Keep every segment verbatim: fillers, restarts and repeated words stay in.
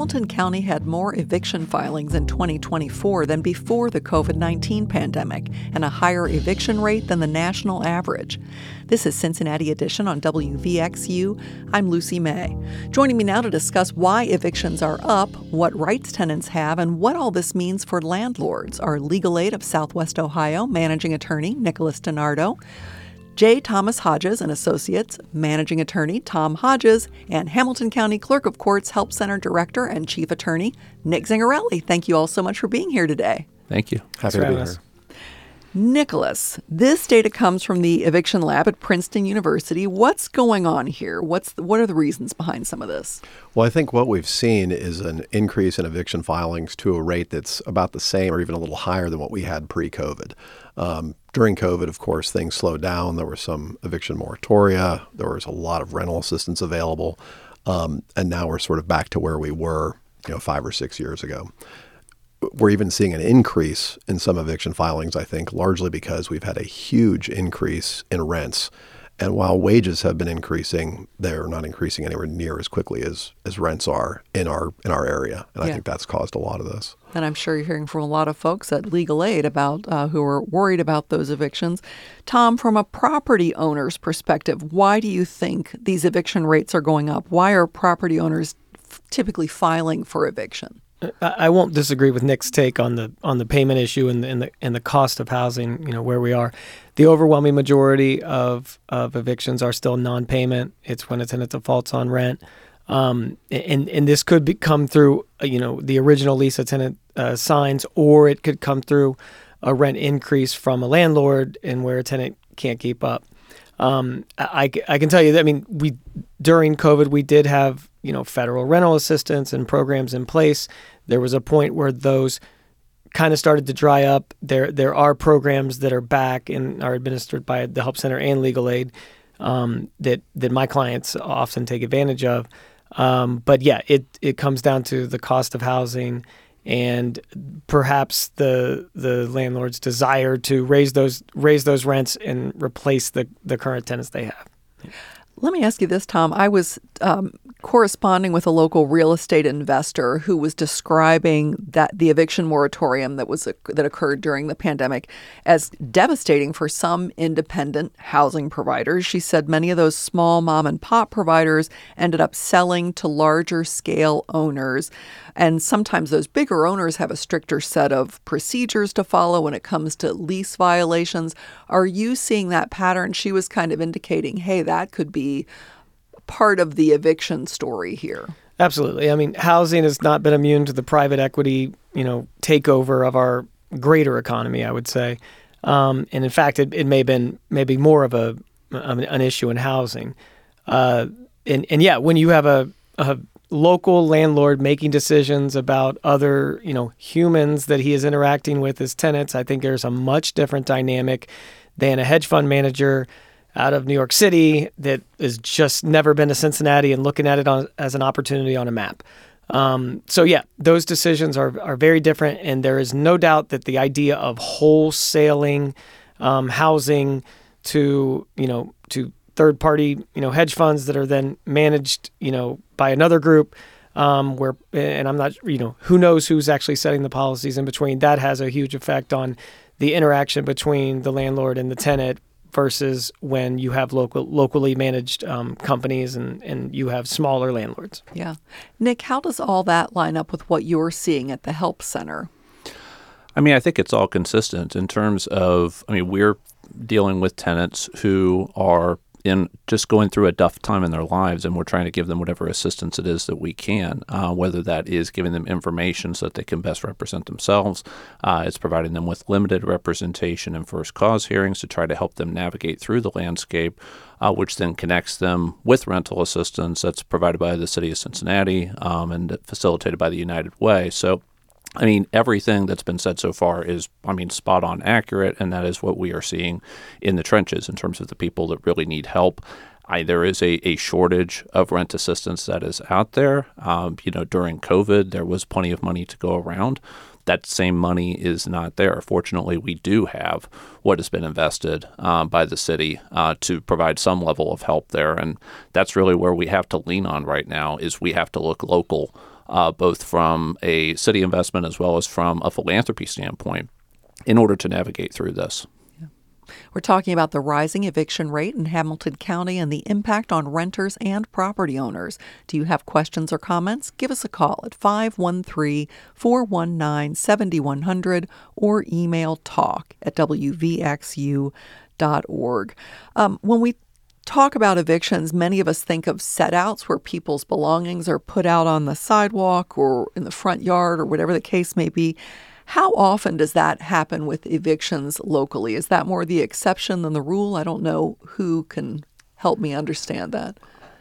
Hamilton County had more eviction filings in twenty twenty-four than before the covid nineteen pandemic, and a higher eviction rate than the national average. This is Cincinnati Edition on W V X U. I'm Lucy May. Joining me now to discuss why evictions are up, what rights tenants have, and what all this means for landlords are Legal Aid of Southwest Ohio Managing Attorney Nicholas DiNardo, J. Thomas Hodges and Associates Managing Attorney Tom Hodges, and Hamilton County Clerk of Courts Help Center Director and Chief Attorney Nick Zingarelli. Thank you all so much for being here today. Thank you. Happy to be here. Nicholas, this data comes from the Eviction Lab at Princeton University. What's going on here? What's the, what are the reasons behind some of this? Well, I think what we've seen is an increase in eviction filings to a rate that's about the same or even a little higher than what we had pre-COVID. Um, during COVID, of course, things slowed down. There were some eviction moratoria. There was a lot of rental assistance available. Um, and now we're sort of back to where we were, you know, five or six years ago. We're even seeing an increase in some eviction filings, I think, largely because we've had a huge increase in rents. And while wages have been increasing, they're not increasing anywhere near as quickly as, as rents are in our in our area. And yeah. I think that's caused a lot of this. And I'm sure you're hearing from a lot of folks at Legal Aid about uh, who are worried about those evictions. Tom, from a property owner's perspective, why do you think these eviction rates are going up? Why are property owners f- typically filing for eviction? I won't disagree with Nick's take on the on the payment issue and the, and the and the cost of housing. You know, where we are, the overwhelming majority of, of evictions are still non-payment. It's when a tenant defaults on rent, um, and and this could be, come through you know the original lease a tenant uh, signs, or it could come through a rent increase from a landlord, and where a tenant can't keep up. Um, I, I can tell you that, I mean, we during COVID we did have you know federal rental assistance and programs in place. There was a point where those kind of started to dry up. There there are programs that are back and are administered by the Help Center and Legal Aid um, that that my clients often take advantage of. Um, but yeah, it it comes down to the cost of housing and perhaps the the landlord's desire to raise those raise those rents and replace the, the current tenants they have. Let me ask you this, Tom. I was um, corresponding with a local real estate investor who was describing that the eviction moratorium that was that occurred during the pandemic as devastating for some independent housing providers. She said many of those small mom and pop providers ended up selling to larger scale owners. And sometimes those bigger owners have a stricter set of procedures to follow when it comes to lease violations. Are you seeing that pattern? She was kind of indicating, hey, that could be part of the eviction story here. Absolutely. I mean, housing has not been immune to the private equity, you know, takeover of our greater economy, I would say. Um, and in fact, it, it may have been maybe more of a an issue in housing. Uh, and, and yeah, when you have a, a local landlord making decisions about other, you know, humans that he is interacting with as tenants, I think there's a much different dynamic than a hedge fund manager out of New York City that has just never been to Cincinnati and looking at it on, as an opportunity on a map. Um, so yeah, those decisions are are very different, and there is no doubt that the idea of wholesaling um, housing to you know to third party you know hedge funds that are then managed you know by another group, um, where and I'm not you know who knows who's actually setting the policies in between. That has a huge effect on the interaction between the landlord and the tenant, versus when you have local, locally managed um, companies and, and you have smaller landlords. Yeah. Nick, how does all that line up with what you're seeing at the Help Center? I mean, I think it's all consistent in terms of, I mean, we're dealing with tenants who are in just going through a tough time in their lives, and we're trying to give them whatever assistance it is that we can, uh, whether that is giving them information so that they can best represent themselves. Uh, it's providing them with limited representation in first cause hearings to try to help them navigate through the landscape, uh, which then connects them with rental assistance that's provided by the city of Cincinnati um, and facilitated by the United Way. So I mean, everything that's been said so far is, I mean, spot on accurate, and that is what we are seeing in the trenches in terms of the people that really need help. I, there is a, a shortage of rent assistance that is out there. Um, you know, during COVID, there was plenty of money to go around. That same money is not there. Fortunately, we do have what has been invested um, by the city uh, to provide some level of help there, and that's really where we have to lean on right now. Is we have to look local uh, both from a city investment as well as from a philanthropy standpoint, in order to navigate through this. We're talking about the rising eviction rate in Hamilton County and the impact on renters and property owners. Do you have questions or comments? Give us a call at five one three, four one nine, seven one zero zero or email talk at w v x u dot org. Um, when we talk about evictions, many of us think of set-outs where people's belongings are put out on the sidewalk or in the front yard or whatever the case may be. How often does that happen with evictions locally? Is that more the exception than the rule? I don't know who can help me understand that.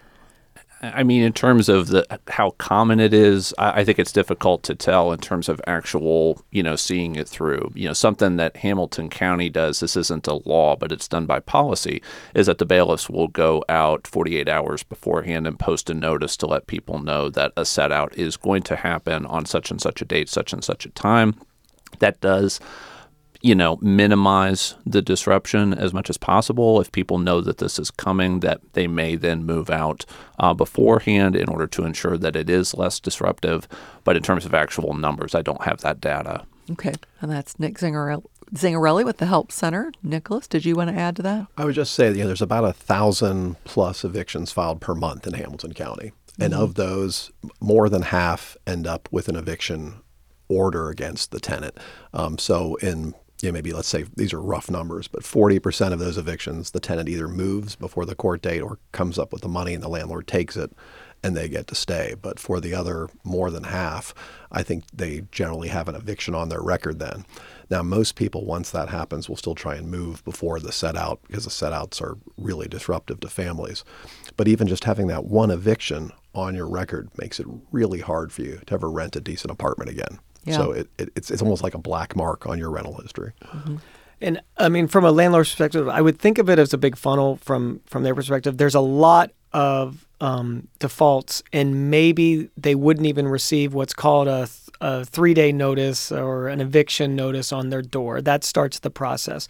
I mean, in terms of the how common it is, I, I think it's difficult to tell in terms of actual, you know, seeing it through. You know, something that Hamilton County does, this isn't a law, but it's done by policy, is that the bailiffs will go out forty-eight hours beforehand and post a notice to let people know that a set out is going to happen on such and such a date, such and such a time. That does, you know, minimize the disruption as much as possible. If people know that this is coming, that they may then move out uh, beforehand in order to ensure that it is less disruptive. But in terms of actual numbers, I don't have that data. Okay. And that's Nick Zingarelli, Zingarelli with the Help Center. Nicholas, did you want to add to that? I would just say, you know, there's about a thousand plus evictions filed per month in Hamilton County. And mm-hmm. of those, more than half end up with an eviction order against the tenant. Um, so in, you know, maybe let's say these are rough numbers, but forty percent of those evictions, the tenant either moves before the court date or comes up with the money and the landlord takes it and they get to stay. But for the other more than half, I think they generally have an eviction on their record then. Now, most people, once that happens, will still try and move before the set out because the set outs are really disruptive to families. But even just having that one eviction on your record makes it really hard for you to ever rent a decent apartment again. Yeah. So it, it, it's it's almost like a black mark on your rental history. Mm-hmm. And I mean, from a landlord's perspective, I would think of it as a big funnel from, from their perspective. There's a lot of um, defaults, and maybe they wouldn't even receive what's called a, th- a three-day notice or an eviction notice on their door. That starts the process.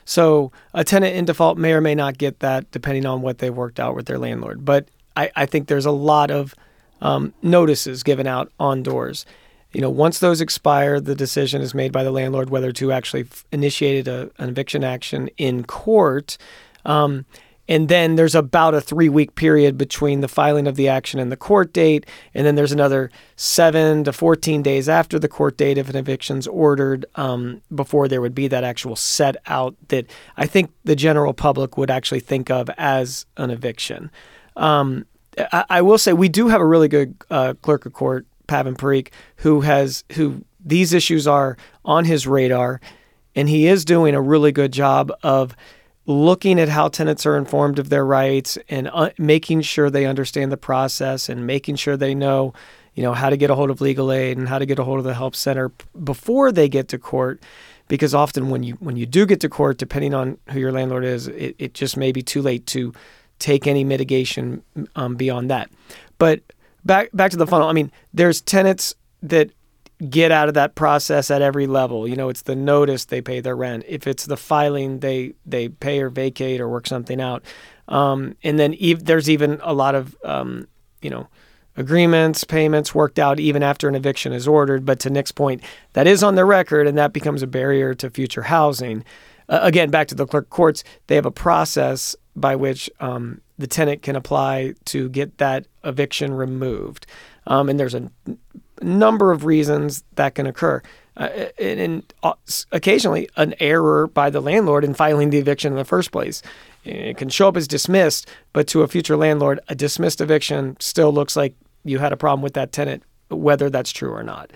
So a tenant in default may or may not get that depending on what they've worked out with their landlord. But I, I think there's a lot of um, notices given out on doors. You know, once those expire, the decision is made by the landlord whether to actually f- initiate a, an eviction action in court. Um, and then there's about a three-week period between the filing of the action and the court date. And then there's another seven to fourteen days after the court date if an eviction's ordered um, before there would be that actual set out that I think the general public would actually think of as an eviction. Um, I, I will say we do have a really good uh, clerk of court, Pavan Parikh, who has who these issues are on his radar, and he is doing a really good job of looking at how tenants are informed of their rights and uh, making sure they understand the process and making sure they know, you know, how to get a hold of legal aid and how to get a hold of the help center before they get to court. Because often when you when you do get to court, depending on who your landlord is, it, it just may be too late to take any mitigation um, beyond that. But Back back to the funnel. I mean, there's tenants that get out of that process at every level. You know, it's the notice, they pay their rent. If it's the filing, they they pay or vacate or work something out. Um, and then ev- there's even a lot of, um, you know, agreements, payments worked out even after an eviction is ordered. But to Nick's point, that is on their record, and that becomes a barrier to future housing. Uh, again, back to the clerk courts, they have a process by which um, the tenant can apply to get that eviction removed. Um, and there's a n- number of reasons that can occur. Uh, and, and uh, occasionally an error by the landlord in filing the eviction in the first place. It can show up as dismissed, but to a future landlord, a dismissed eviction still looks like you had a problem with that tenant, whether that's true or not.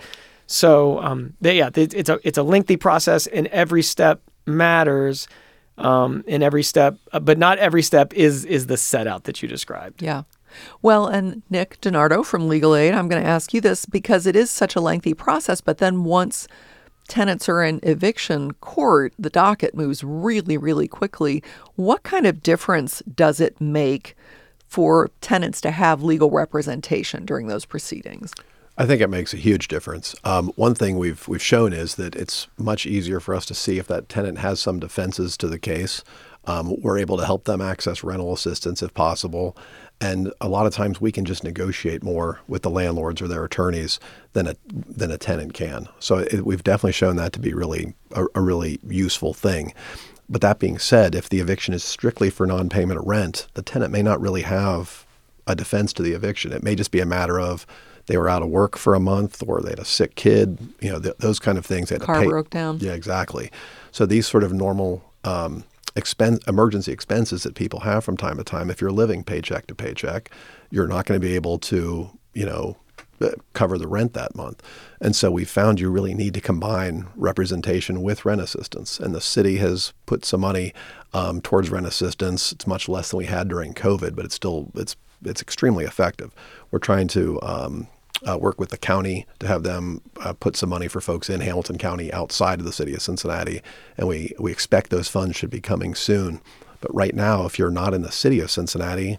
So um, they, yeah, it's a it's a lengthy process, and every step matters. Um, in every step, but not every step is is the set out that you described. Yeah. Well, and Nick DiNardo from Legal Aid, I'm going to ask you this because it is such a lengthy process, but then once tenants are in eviction court, the docket moves really, really quickly. What kind of difference does it make for tenants to have legal representation during those proceedings? I think it makes a huge difference. Um, one thing we've we've shown is that it's much easier for us to see if that tenant has some defenses to the case. Um, we're able to help them access rental assistance if possible. And a lot of times we can just negotiate more with the landlords or their attorneys than a than a tenant can. So it, we've definitely shown that to be really a, a really useful thing. But that being said, if the eviction is strictly for non-payment of rent, the tenant may not really have a defense to the eviction. It may just be a matter of they were out of work for a month, or they had a sick kid, you know, th- those kind of things. They had Car to pay. broke down. Yeah, exactly. So these sort of normal um, expense, emergency expenses that people have from time to time, if you're living paycheck to paycheck, you're not going to be able to, you know, cover the rent that month. And so we found you really need to combine representation with rent assistance. And the city has put some money um, towards rent assistance. It's much less than we had during COVID, but it's still, it's it's extremely effective. We're trying to um, uh, work with the county to have them uh, put some money for folks in Hamilton County outside of the city of Cincinnati. And we, we expect those funds should be coming soon. But right now, if you're not in the city of Cincinnati,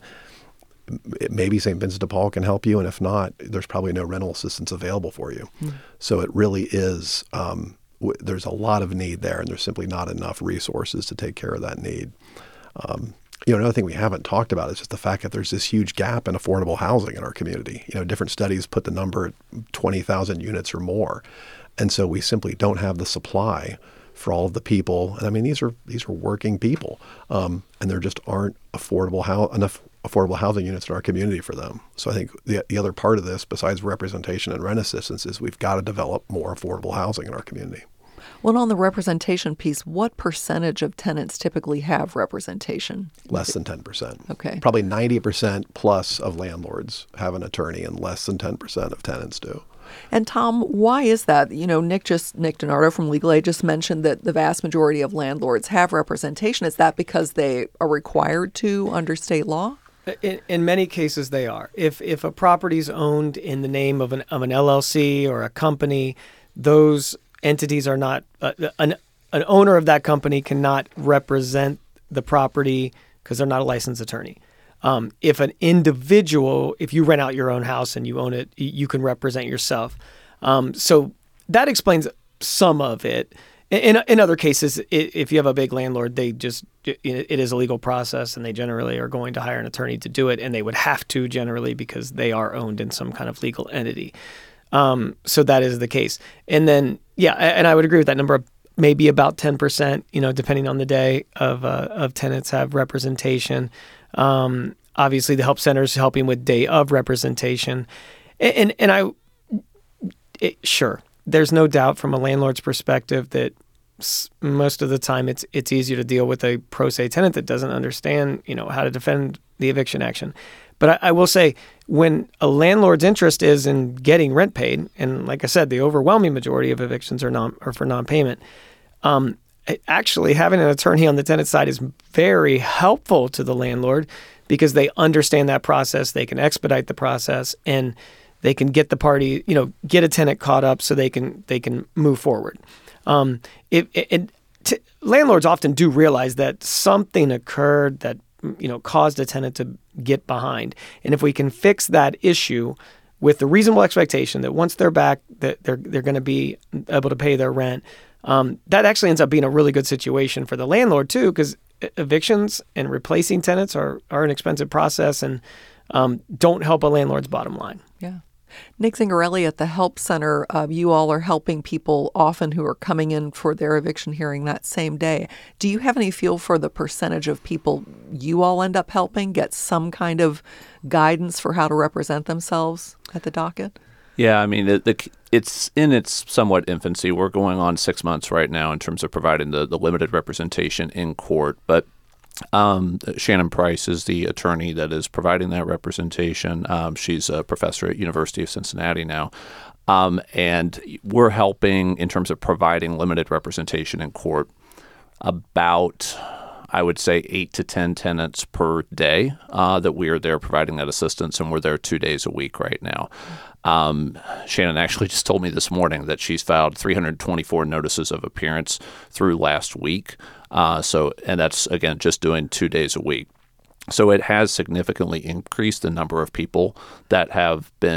it, maybe Saint Vincent de Paul can help you. And if not, there's probably no rental assistance available for you. Mm. So it really is, um, w- there's a lot of need there, and there's simply not enough resources to take care of that need. Um, You know, another thing we haven't talked about is just the fact that there's this huge gap in affordable housing in our community. You know, different studies put the number at twenty thousand units or more. And so we simply don't have the supply for all of the people. And I mean, these are these are working people, um, and there just aren't affordable ho- enough affordable housing units in our community for them. So I think the, the other part of this, besides representation and rent assistance, is we've got to develop more affordable housing in our community. Well, on the representation piece, what percentage of tenants typically have representation? Less than ten percent. Okay. Probably ninety percent plus of landlords have an attorney, and less than ten percent of tenants do. And Tom, why is that? You know, Nick just Nick DiNardo from Legal Aid just mentioned that the vast majority of landlords have representation. Is that because they are required to under state law? In, in many cases, they are. If if a property is owned in the name of an of an L L C or a company, those entities are not uh, an an owner of that company cannot represent the property because they're not a licensed attorney. Um, if an individual, if you rent out your own house and you own it, you can represent yourself. Um, so that explains some of it. In in other cases, if you have a big landlord, they just it is a legal process, and they generally are going to hire an attorney to do it, and they would have to generally because they are owned in some kind of legal entity. Um, so that is the case. And then, yeah, and I would agree with that number. Maybe about ten percent, you know, depending on the day of uh, of tenants have representation. Um, obviously, the help center is helping with day of representation. And, and, and I, it, sure, there's no doubt from a landlord's perspective that s- most of the time it's it's easier to deal with a pro se tenant that doesn't understand, you know, how to defend the eviction action. But I, I will say, when a landlord's interest is in getting rent paid, and like I said, the overwhelming majority of evictions are non are for non-payment. Um, actually, having an attorney on the tenant side is very helpful to the landlord because they understand that process. They can expedite the process, and they can get the party, you know, get a tenant caught up so they can they can move forward. Um, it, it, it t- landlords often do realize that something occurred that, you know, caused a tenant to get behind. And if we can fix that issue with the reasonable expectation that once they're back, that they're they're going to be able to pay their rent, um, that actually ends up being a really good situation for the landlord too, because evictions and replacing tenants are are an expensive process and um, don't help a landlord's bottom line. Yeah. Nick Zingarelli at the Help Center, uh, you all are helping people often who are coming in for their eviction hearing that same day. Do you have any feel for the percentage of people you all end up helping get some kind of guidance for how to represent themselves at the docket? Yeah, I mean, the, the, it's in its somewhat infancy. We're going on six months right now in terms of providing the, the limited representation in court. But Um, Shannon Price is the attorney that is providing that representation. Um, she's a professor at University of Cincinnati now. Um, and we're helping in terms of providing limited representation in court about, I would say, eight to ten tenants per day uh, that we are there providing that assistance, and we're there two days a week right now. Um, Shannon actually just told me this morning that she's filed three hundred twenty-four notices of appearance through last week. Uh, so, and that's, again, just doing two days a week. So it has significantly increased the number of people that have been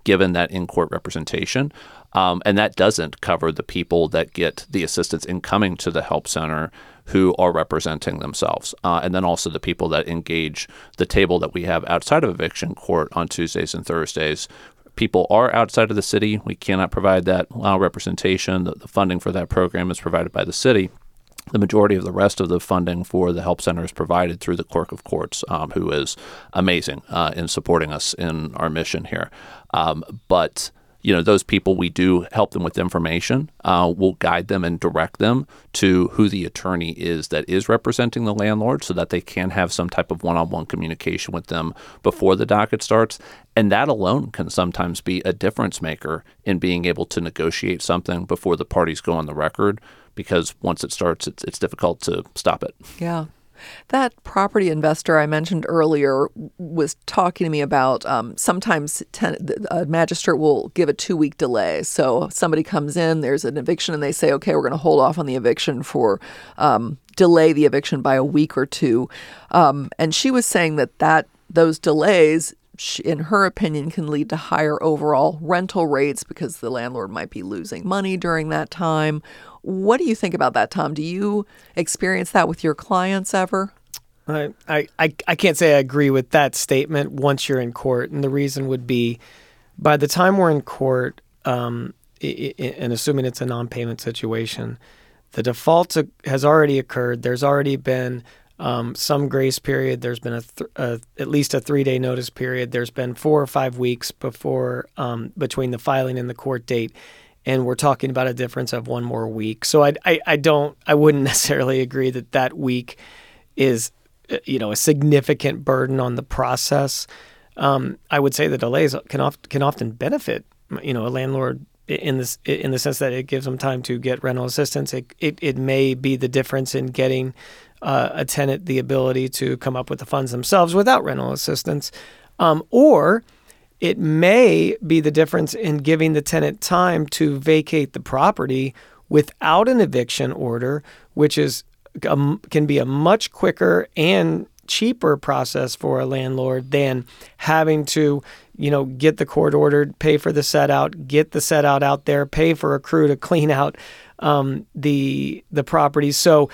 given that in-court representation. Um, and that doesn't cover the people that get the assistance in coming to the help center who are representing themselves. Uh, and then also the people that engage the table that we have outside of eviction court on Tuesdays and Thursdays. People are outside of the city. We cannot provide that uh, representation. The, the funding for that program is provided by the city. The majority of the rest of the funding for the help center is provided through the Clerk of Courts, um, who is amazing uh, in supporting us in our mission here. Um, but you know, those people, we do help them with information. Uh, we'll guide them and direct them to who the attorney is that is representing the landlord so that they can have some type of one-on-one communication with them before the docket starts. And that alone can sometimes be a difference maker in being able to negotiate something before the parties go on the record, because once it starts, it's, it's difficult to stop it. Yeah. That property investor I mentioned earlier was talking to me about um, sometimes ten, a magistrate will give a two-week delay. So somebody comes in, there's an eviction, and they say, okay, we're going to hold off on the eviction for um, delay the eviction by a week or two. Um, and she was saying that, that those delays, in her opinion, can lead to higher overall rental rates because the landlord might be losing money during that time. What do you think about that, Tom? Do you experience that with your clients ever? I, I, I can't say I agree with that statement once you're in court. And the reason would be by the time we're in court, um, I, I, and assuming it's a non-payment situation, the default has already occurred. There's already been um, some grace period. There's been a, th- a at least a three-day notice period. There's been four or five weeks before um, between the filing and the court date. And we're talking about a difference of one more week. So I, I, I don't, I wouldn't necessarily agree that that week is, you know, a significant burden on the process. Um, I would say the delays can often can often benefit, you know, a landlord in this in the sense that it gives them time to get rental assistance. It it, it may be the difference in getting uh, a tenant the ability to come up with the funds themselves without rental assistance, um, or it may be the difference in giving the tenant time to vacate the property without an eviction order, which is um, can be a much quicker and cheaper process for a landlord than having to, you know, get the court ordered, pay for the set out, get the set out out there, pay for a crew to clean out um, the the property. So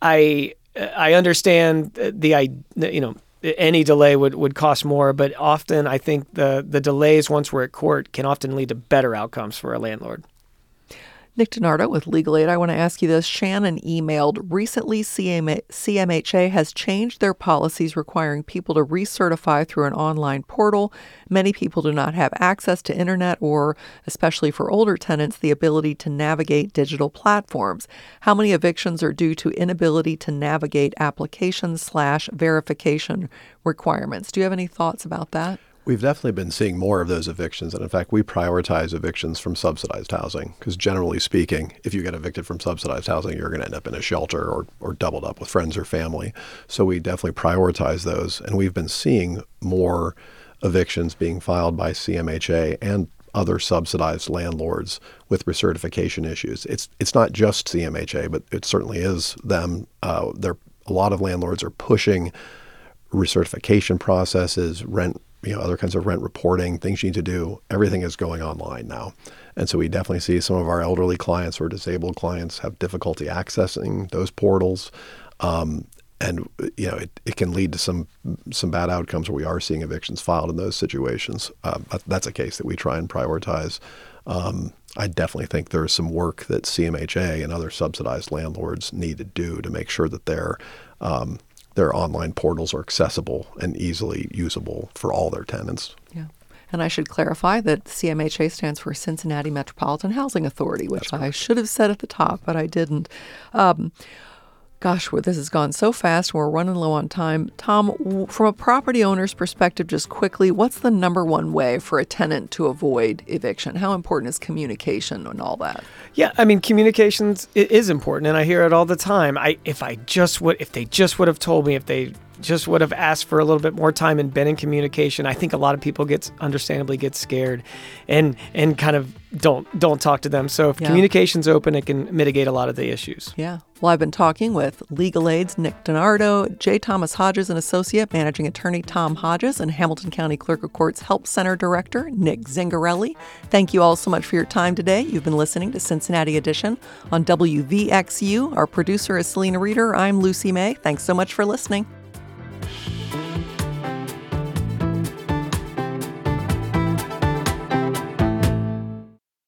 I I understand the, you know, any delay would, would cost more, but often I think the, the delays once we're at court can often lead to better outcomes for a landlord. Nick DiNardo with Legal Aid. I want to ask you this. Shannon emailed, recently C M H A has changed their policies requiring people to recertify through an online portal. Many people do not have access to internet or, especially for older tenants, the ability to navigate digital platforms. How many evictions are due to inability to navigate application slash verification requirements? Do you have any thoughts about that? We've definitely been seeing more of those evictions. And in fact, we prioritize evictions from subsidized housing because generally speaking, if you get evicted from subsidized housing, you're going to end up in a shelter or, or doubled up with friends or family. So we definitely prioritize those. And we've been seeing more evictions being filed by C M H A and other subsidized landlords with recertification issues. It's it's not just C M H A, but it certainly is them. Uh, there, a lot of landlords are pushing recertification processes, rent you know, other kinds of rent reporting, things you need to do. Everything is going online now. And so we definitely see some of our elderly clients or disabled clients have difficulty accessing those portals. Um, and, you know, it, it can lead to some some bad outcomes where we are seeing evictions filed in those situations. Uh, that's a case that we try and prioritize. Um, I definitely think there's some work that C M H A and other subsidized landlords need to do to make sure that they're um, their online portals are accessible and easily usable for all their tenants. Yeah. And I should clarify that C M H A stands for Cincinnati Metropolitan Housing Authority, which I should have said at the top, but I didn't. Um, gosh, well, this has gone so fast. We're running low on time. Tom, from a property owner's perspective, just quickly, what's the number one way for a tenant to avoid eviction? How important is communication and all that? Yeah, I mean, communications is important, and I hear it all the time. I if I just would, if they just would have told me, if they just would have asked for a little bit more time and been in communication. I think a lot of people get understandably get scared and and kind of don't don't talk to them. So if Yeah. communication's open, it can mitigate a lot of the issues. Yeah. Well, I've been talking with Legal Aid's Nick DiNardo, J. Thomas Hodges and Associate Managing Attorney Tom Hodges, and Hamilton County Clerk of Courts Help Center Director Nick Zingarelli. Thank you all so much for your time today. You've been listening to Cincinnati Edition on W V X U. Our producer is Selena Reeder. I'm Lucy May. Thanks so much for listening.